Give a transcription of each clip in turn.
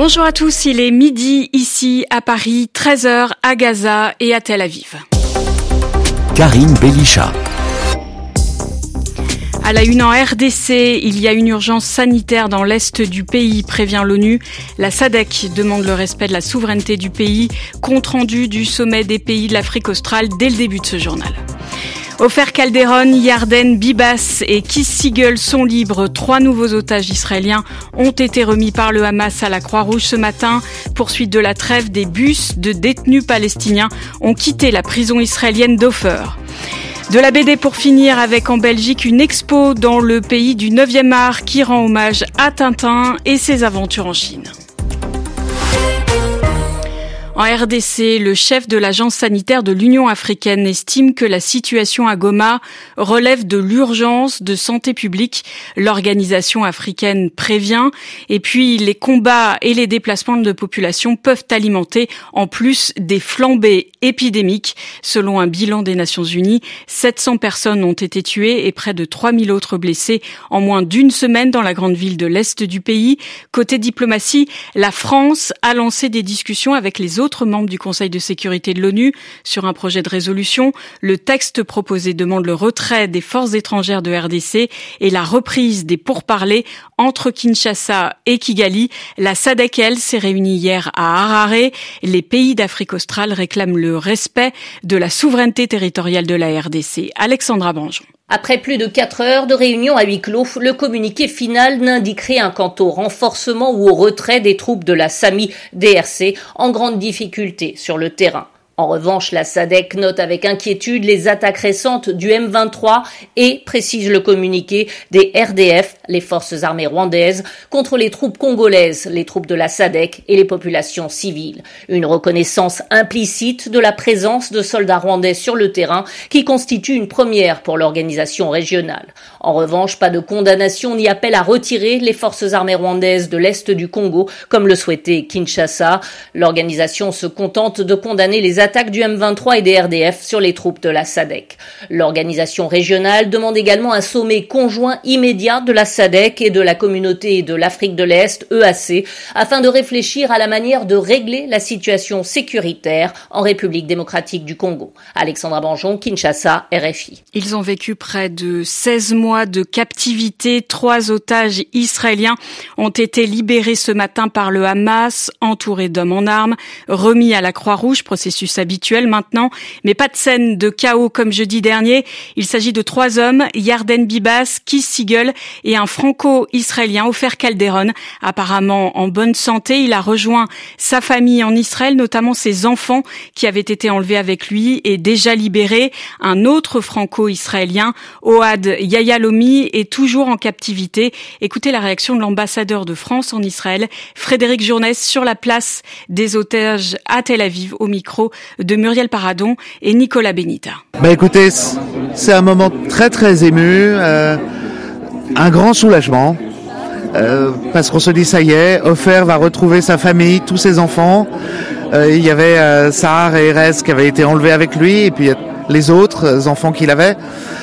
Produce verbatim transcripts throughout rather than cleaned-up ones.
Bonjour à tous, il est midi ici à Paris, treize heures à Gaza et à Tel Aviv. Karine Belisha. À la une en R D C, il y a une urgence sanitaire dans l'est du pays, prévient l'ONU. La S A D C demande le respect de la souveraineté du pays, compte rendu du sommet des pays de l'Afrique australe dès le début de ce journal. Ofer Calderon, Yarden Bibas et Keith Siegel sont libres. Trois nouveaux otages israéliens ont été remis par le Hamas à la Croix-Rouge ce matin. Poursuite de la trêve, des bus de détenus palestiniens ont quitté la prison israélienne d'Ofer. De la B D pour finir avec en Belgique une expo dans le pays du neuvième art qui rend hommage à Tintin et ses aventures en Chine. En R D C, le chef de l'agence sanitaire de l'Union africaine estime que la situation à Goma relève de l'urgence de santé publique. L'organisation africaine prévient. Et puis, les combats et les déplacements de population peuvent alimenter en plus des flambées épidémiques. Selon un bilan des Nations Unies, sept cents personnes ont été tuées et près de trois mille autres blessées en moins d'une semaine dans la grande ville de l'Est du pays. Côté diplomatie, la France a lancé des discussions avec les autres autres membres du Conseil de sécurité de l'ONU sur un projet de résolution. Le texte proposé demande le retrait des forces étrangères de R D C et la reprise des pourparlers entre Kinshasa et Kigali. La S A D C, elle, s'est réunie hier à Harare. Les pays d'Afrique australe réclament le respect de la souveraineté territoriale de la R D C. Alexandra Banjon. Après plus de quatre heures de réunion à huis clos, le communiqué final n'indique rien quant au renforcement ou au retrait des troupes de la SAMI D R C en grande difficulté sur le terrain. En revanche, la S A D C note avec inquiétude les attaques récentes du M vingt-trois et, précise le communiqué, des R D F, les forces armées rwandaises, contre les troupes congolaises, les troupes de la S A D C et les populations civiles. Une reconnaissance implicite de la présence de soldats rwandais sur le terrain qui constitue une première pour l'organisation régionale. En revanche, pas de condamnation ni appel à retirer les forces armées rwandaises de l'Est du Congo, comme le souhaitait Kinshasa. L'organisation se contente de condamner les attaques du M vingt-trois et des R D F sur les troupes de la S A D C. L'organisation régionale demande également un sommet conjoint immédiat de la S A D C et de la communauté de l'Afrique de l'Est, E A C, afin de réfléchir à la manière de régler la situation sécuritaire en République démocratique du Congo. Alexandra Banjon, Kinshasa, R F I. Ils ont vécu près de seize mois de captivité. Trois otages israéliens ont été libérés ce matin par le Hamas, entourés d'hommes en armes, remis à la Croix-Rouge, processus habituel maintenant, mais pas de scène de chaos comme jeudi dernier. Il s'agit de trois hommes, Yarden Bibas, Keith Siegel et un franco-israélien, Ofer Calderon, apparemment en bonne santé. Il a rejoint sa famille en Israël, notamment ses enfants qui avaient été enlevés avec lui et déjà libérés. Un autre franco-israélien, Ohad Yayalomi, est toujours en captivité. Écoutez la réaction de l'ambassadeur de France en Israël, Frédéric Journès, sur la place des otages à Tel Aviv, au micro de Muriel Paradon et Nicolas Benita. Bah écoutez, c'est un moment très très ému, euh, un grand soulagement, euh, parce qu'on se dit ça y est, Ofer va retrouver sa famille, tous ses enfants. Euh, il y avait euh, Sahar et Erez qui avaient été enlevés avec lui, et puis les autres enfants qu'il avait.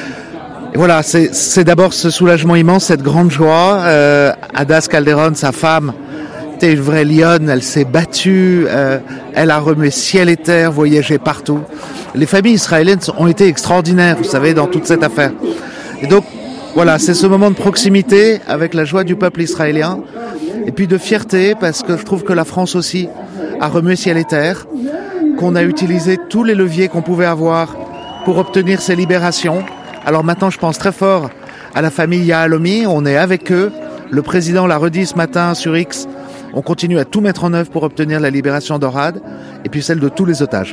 Et voilà, c'est, c'est d'abord ce soulagement immense, cette grande joie. Euh, Adas Calderon, sa femme, était une vraie lionne, elle s'est battue, euh, elle a remué ciel et terre, voyagé partout. Les familles israéliennes ont été extraordinaires, vous savez, dans toute cette affaire. Et donc, voilà, c'est ce moment de proximité avec la joie du peuple israélien, et puis de fierté, parce que je trouve que la France aussi a remué ciel et terre, qu'on a utilisé tous les leviers qu'on pouvait avoir pour obtenir ces libérations. Alors maintenant, je pense très fort à la famille Yahalomi, on est avec eux. Le président l'a redit ce matin sur X, on continue à tout mettre en œuvre pour obtenir la libération d'Orad et puis celle de tous les otages.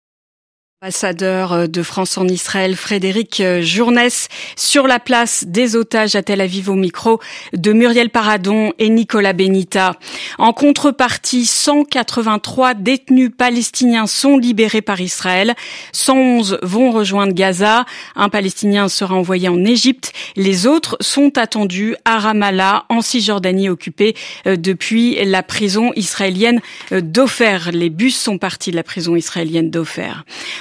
Ambassadeur de France en Israël, Frédéric Journès, sur la place des otages à Tel Aviv au micro de Muriel Paradon et Nicolas Benita. En contrepartie, cent quatre-vingt-trois détenus palestiniens sont libérés par Israël. cent onze vont rejoindre Gaza. Un Palestinien sera envoyé en Égypte. Les autres sont attendus à Ramallah, en Cisjordanie occupée depuis la prison israélienne d'Ofer. Les bus sont partis de la prison israélienne d'Ofer.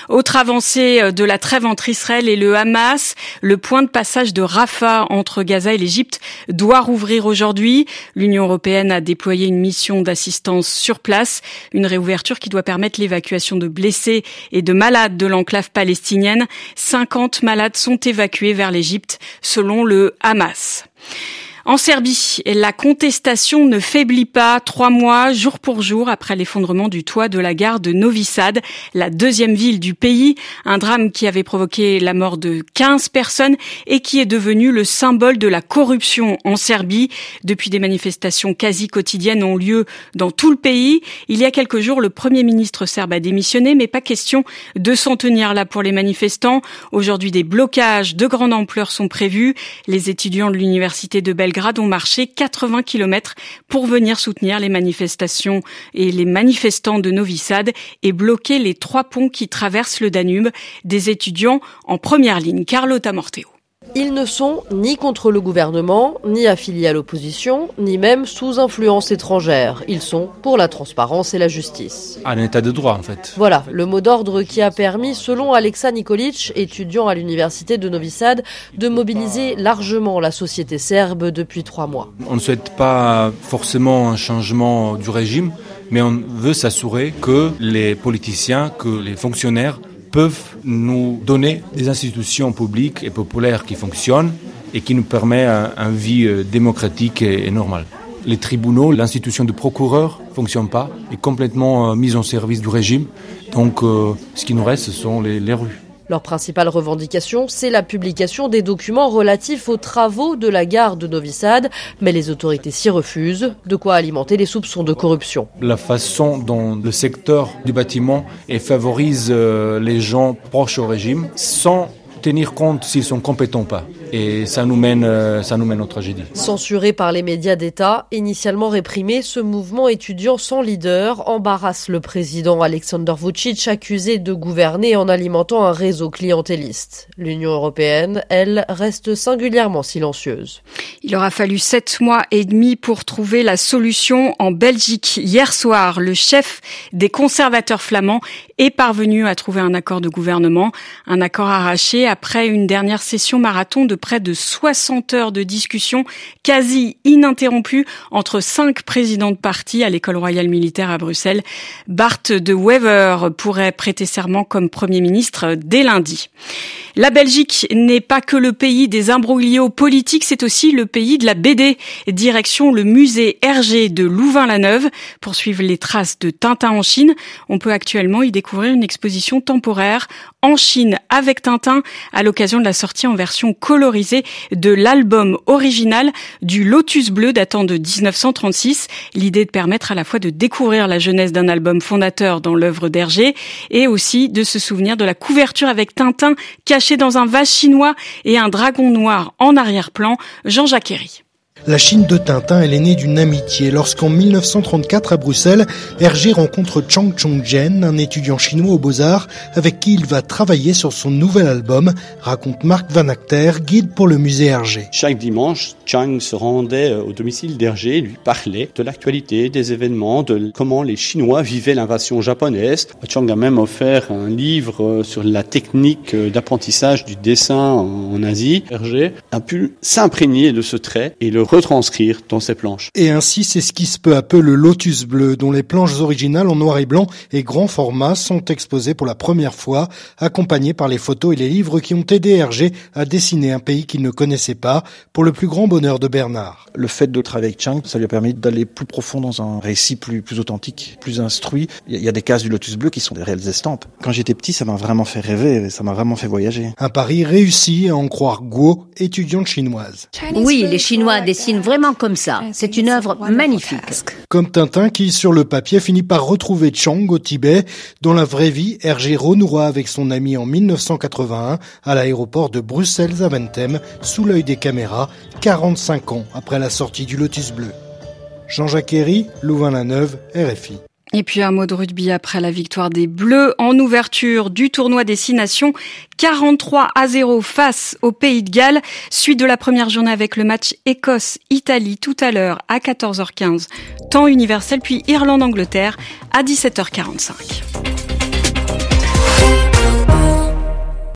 Autre avancée de la trêve entre Israël et le Hamas, le point de passage de Rafah entre Gaza et l'Égypte doit rouvrir aujourd'hui. L'Union européenne a déployé une mission d'assistance sur place, une réouverture qui doit permettre l'évacuation de blessés et de malades de l'enclave palestinienne. cinquante malades sont évacués vers l'Égypte, selon le Hamas. En Serbie, la contestation ne faiblit pas trois mois, jour pour jour, après l'effondrement du toit de la gare de Novi Sad, la deuxième ville du pays. Un drame qui avait provoqué la mort de quinze personnes et qui est devenu le symbole de la corruption en Serbie. Depuis, des manifestations quasi quotidiennes ont lieu dans tout le pays. Il y a quelques jours, le Premier ministre serbe a démissionné, mais pas question de s'en tenir là pour les manifestants. Aujourd'hui, des blocages de grande ampleur sont prévus. Les étudiants de l'université de Belgrade ont marché quatre-vingts kilomètres pour venir soutenir les manifestations et les manifestants de Novi Sad et bloquer les trois ponts qui traversent le Danube. Des étudiants en première ligne. Carlotta Morteo. Ils ne sont ni contre le gouvernement, ni affiliés à l'opposition, ni même sous influence étrangère. Ils sont pour la transparence et la justice. Un état de droit, en fait. Voilà, le mot d'ordre qui a permis, selon Alexa Nikolic, étudiant à l'université de Novi Sad, de mobiliser largement la société serbe depuis trois mois. On ne souhaite pas forcément un changement du régime, mais on veut s'assurer que les politiciens, que les fonctionnaires peuvent nous donner des institutions publiques et populaires qui fonctionnent et qui nous permettent une vie démocratique et normale. Les tribunaux, l'institution de procureur ne fonctionne pas, est complètement mise en service du régime. Donc euh, ce qui nous reste, ce sont les, les rues. Leur principale revendication, c'est la publication des documents relatifs aux travaux de la gare de Novi Sad, mais les autorités s'y refusent, de quoi alimenter les soupçons de corruption. La façon dont le secteur du bâtiment et favorise les gens proches au régime, sans tenir compte s'ils sont compétents ou pas. Et ça nous mène, ça nous mène aux tragédies. Censuré par les médias d'État, initialement réprimé, ce mouvement étudiant sans leader embarrasse le président Aleksandar Vučić, accusé de gouverner en alimentant un réseau clientéliste. L'Union européenne, elle, reste singulièrement silencieuse. Il aura fallu sept mois et demi pour trouver la solution en Belgique. Hier soir, le chef des conservateurs flamands est parvenu à trouver un accord de gouvernement, un accord arraché après une dernière session marathon de près de soixante heures de discussion quasi ininterrompue entre cinq présidents de parti à l'École royale militaire à Bruxelles. Bart de Wever pourrait prêter serment comme Premier ministre dès lundi. La Belgique n'est pas que le pays des imbroglios politiques, c'est aussi le pays de la B D. Direction le musée Hergé de Louvain-la-Neuve pour suivre les traces de Tintin en Chine. On peut actuellement y découvrir une exposition temporaire en Chine avec Tintin à l'occasion de la sortie en version colorisée de l'album original du Lotus Bleu datant de dix-neuf cent trente-six. L'idée de permettre à la fois de découvrir la jeunesse d'un album fondateur dans l'œuvre d'Hergé et aussi de se souvenir de la couverture avec Tintin caché dans un vase chinois et un dragon noir en arrière-plan. Jean-Jacques Herry. La Chine de Tintin, elle est née d'une amitié lorsqu'en mille neuf cent trente-quatre à Bruxelles, Hergé rencontre Chang Chongzhen, un étudiant chinois aux Beaux-Arts avec qui il va travailler sur son nouvel album, raconte Marc Van Acter, guide pour le musée Hergé. Chaque dimanche, Chang se rendait au domicile d'Hergé et lui parlait de l'actualité, des événements, de comment les Chinois vivaient l'invasion japonaise. Chang a même offert un livre sur la technique d'apprentissage du dessin en Asie. Hergé a pu s'imprégner de ce trait et le retranscrire dans ses planches. Et ainsi s'esquisse peu à peu le Lotus Bleu, dont les planches originales en noir et blanc et grand format sont exposées pour la première fois, accompagnées par les photos et les livres qui ont aidé Hergé à dessiner un pays qu'il ne connaissait pas, pour le plus grand bonheur de Bernard. Le fait de travailler avec Chang, ça lui a permis d'aller plus profond dans un récit plus, plus authentique, plus instruit. Il y a des cases du Lotus Bleu qui sont des réelles estampes. Quand j'étais petit, ça m'a vraiment fait rêver, ça m'a vraiment fait voyager. Un pari réussi, à en croire Guo, étudiante chinoise. Oui, les Chinois dessinent vraiment comme ça. C'est une œuvre magnifique. Comme Tintin qui, sur le papier, finit par retrouver Chang au Tibet. Dans la vraie vie, Hergé renouera avec son ami en mille neuf cent quatre-vingt-un à l'aéroport de Bruxelles-Zaventem, sous l'œil des caméras, quarante-cinq ans après la sortie du Lotus Bleu. Jean-Jacques Herry, Louvain-la-Neuve, R F I. Et puis un mot de rugby après la victoire des Bleus en ouverture du tournoi des Six Nations, quarante-trois à zéro face au Pays de Galles. Suite de la première journée avec le match Écosse-Italie tout à l'heure à quatorze heures quinze, temps universel, puis Irlande-Angleterre à dix-sept heures quarante-cinq.